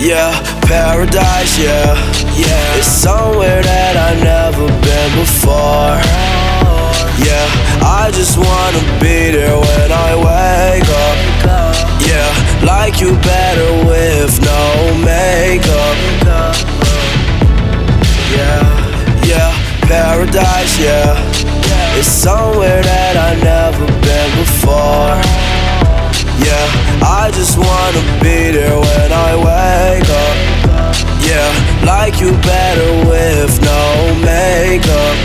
Yeah, paradise, yeah, yeah. It's somewhere that I've never been before. Yeah, I just wanna be there when I wake up. Yeah, like you better with no makeup. Yeah, yeah, paradise, yeah. It's somewhere that I've never been before. Yeah, I just wanna be there when I wake up. Yeah, like you better with no makeup.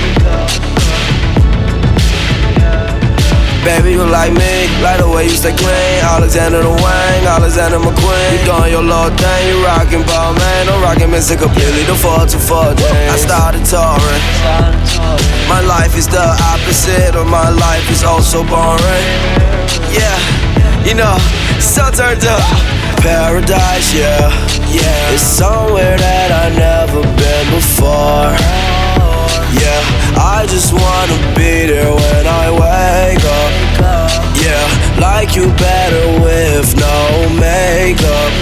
Baby, you like me, like the way you stay clean. Alexander the Wang, Alexander McQueen. You doing your little thing, you rockin' ball, man. I'm rockin' Mr. Completely, the 4 to 4 I started touring. My life is the opposite of my life is oh so boring. Yeah, you know, so turned up. Paradise, yeah, yeah. It's somewhere that I've never been before. Yeah, I just wanna be there when I wake up. Yeah, like you better with no makeup.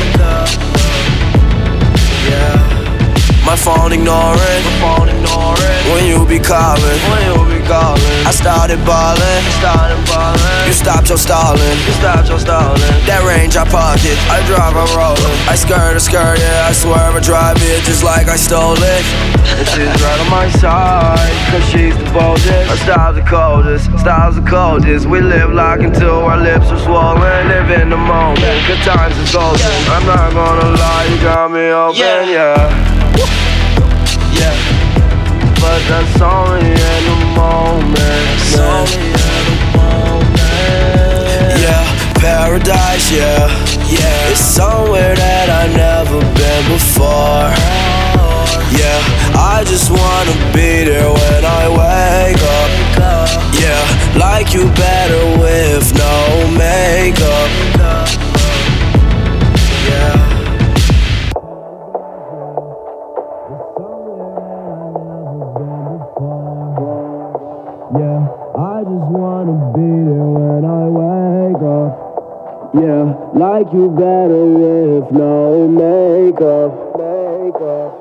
Yeah, my phone ignoring. When you be calling, I started ballin'. You stopped your stallin'. That range I pocket, I drive, I'm rollin'. I skirt, yeah, I swear I drive it just like I stole it. And she's right on my side, cause she's the boldest. Our styles the coldest. We live like until our lips are swollen. Live in the moment, good times is golden. I'm not gonna lie, you got me open, yeah. But that's only in the moment. Yeah, paradise, yeah, yeah. It's somewhere that I've never been before. Yeah, I just wanna be there when I wake up. Yeah, like you better with no makeup. Yeah. Yeah, I just wanna be there when I wake up. Yeah, like you better with no makeup.